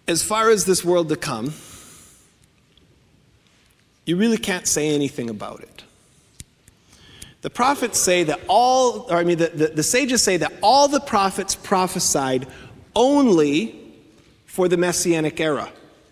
As far as this world to come, you really can't say anything about it. The prophets say that the sages say that all the prophets prophesied only for the Messianic era.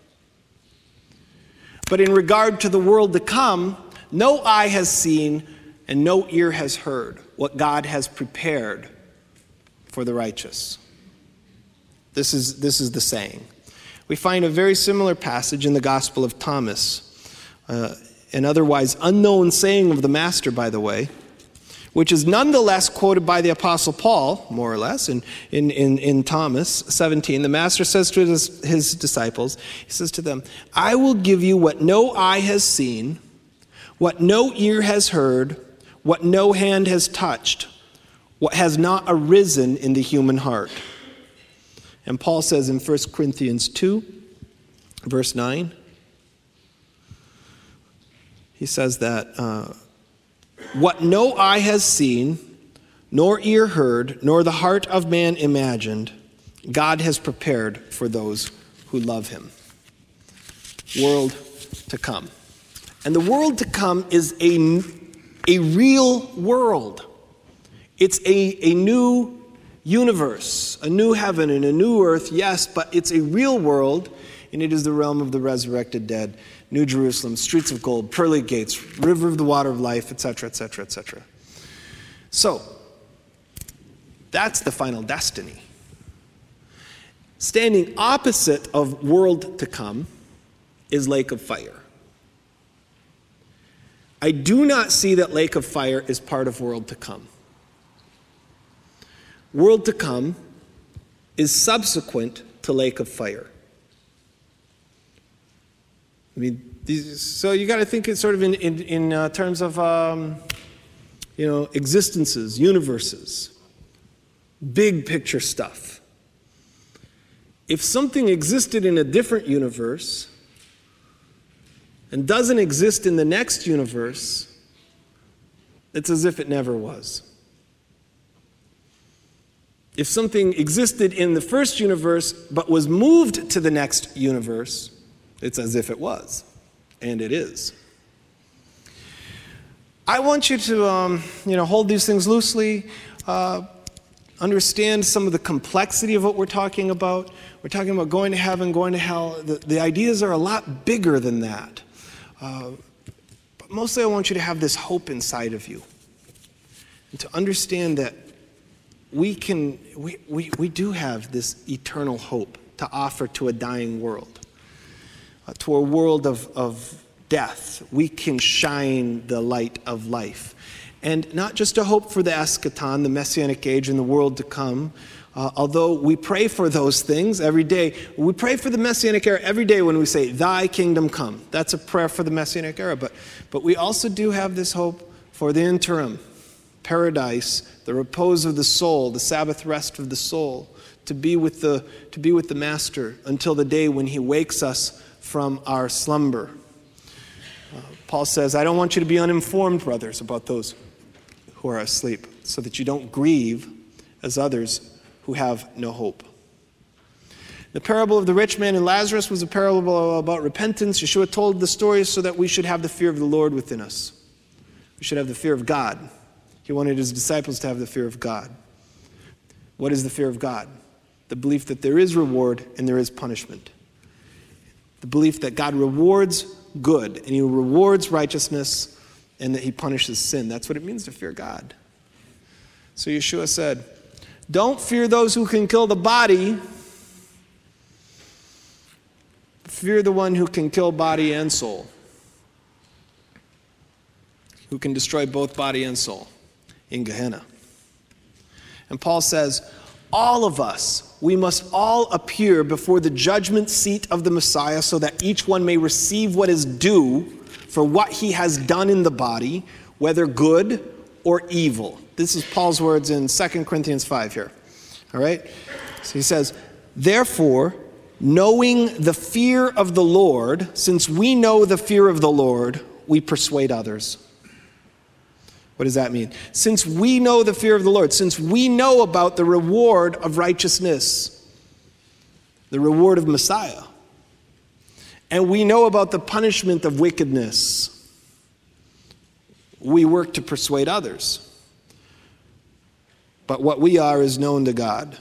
But in regard to the world to come, no eye has seen and no ear has heard what God has prepared for the righteous. This is the saying. We find a very similar passage in the Gospel of Thomas, an otherwise unknown saying of the Master, by the way, which is nonetheless quoted by the Apostle Paul, more or less, in Thomas 17. The Master says to his disciples, he says to them, "I will give you what no eye has seen, what no ear has heard, what no hand has touched, what has not arisen in the human heart." And Paul says in 1 Corinthians 2, verse 9, he says that what no eye has seen, nor ear heard, nor the heart of man imagined, God has prepared for those who love him. World to come. And the world to come is a real world. It's a new universe, a new heaven and a new earth, yes, but it's a real world, and it is the realm of the resurrected dead. New Jerusalem, streets of gold, pearly gates, river of the water of life, etc., etc., etc. So, that's the final destiny. Standing opposite of world to come is lake of fire. I do not see that lake of fire is part of world to come. World to come is subsequent to lake of fire. I mean, so you got to think it sort of in terms of existences, universes, big picture stuff. If something existed in a different universe and doesn't exist in the next universe, it's as if it never was. If something existed in the first universe but was moved to the next universe, it's as if it was, and it is. I want you to, hold these things loosely, understand some of the complexity of what we're talking about. We're talking about going to heaven, going to hell. The ideas are a lot bigger than that. But mostly I want you to have this hope inside of you, and to understand that we do have this eternal hope to offer to a dying world. To a world of death, we can shine the light of life. And not just a hope for the eschaton, the messianic age, and the world to come, although we pray for those things every day. We pray for the messianic era every day when we say, "Thy kingdom come." That's a prayer for the messianic era. But we also do have this hope for the interim, paradise, the repose of the soul, the Sabbath rest of the soul, to be with the Master until the day when he wakes us from our slumber. Paul says, "I don't want you to be uninformed, brothers, about those who are asleep, so that you don't grieve as others who have no hope." The parable of the rich man and Lazarus was a parable about repentance. Yeshua told the story so that we should have the fear of the Lord within us. We should have the fear of God. He wanted his disciples to have the fear of God. What is the fear of God? The belief that there is reward and there is punishment. The belief that God rewards good and he rewards righteousness and that he punishes sin. That's what it means to fear God. So Yeshua said, "Don't fear those who can kill the body. Fear the one who can kill body and soul, who can destroy both body and soul in Gehenna." And Paul says, all of us, we must all appear before the judgment seat of the Messiah so that each one may receive what is due for what he has done in the body, whether good or evil. This is Paul's words in 2 Corinthians 5 here. All right? So he says, "Therefore, knowing the fear of the Lord, since we know the fear of the Lord, we persuade others." What does that mean? Since we know the fear of the Lord, since we know about the reward of righteousness, the reward of Messiah. And we know about the punishment of wickedness. We work to persuade others. But what we are is known to God.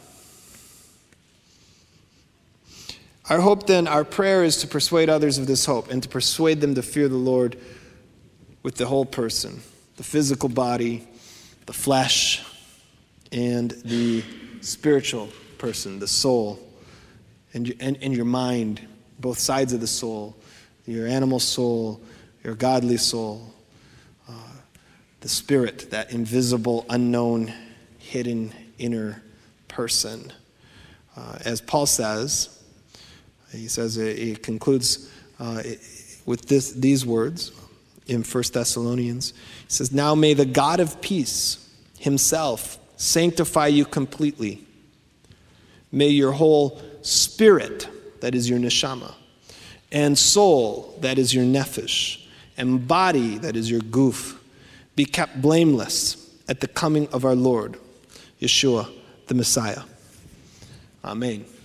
Our hope then, our prayer is to persuade others of this hope and to persuade them to fear the Lord with the whole person, the physical body, the flesh, and the spiritual person, the soul, and your mind, both sides of the soul, your animal soul, your godly soul, the spirit, that invisible, unknown, hidden inner person. As Paul says, he concludes with these words in 1 Thessalonians. He says, "Now may the God of peace himself sanctify you completely. May your whole spirit," that is your neshama, "and soul," that is your nephesh, "and body," that is your guf, "be kept blameless at the coming of our Lord, Yeshua, the Messiah." Amen.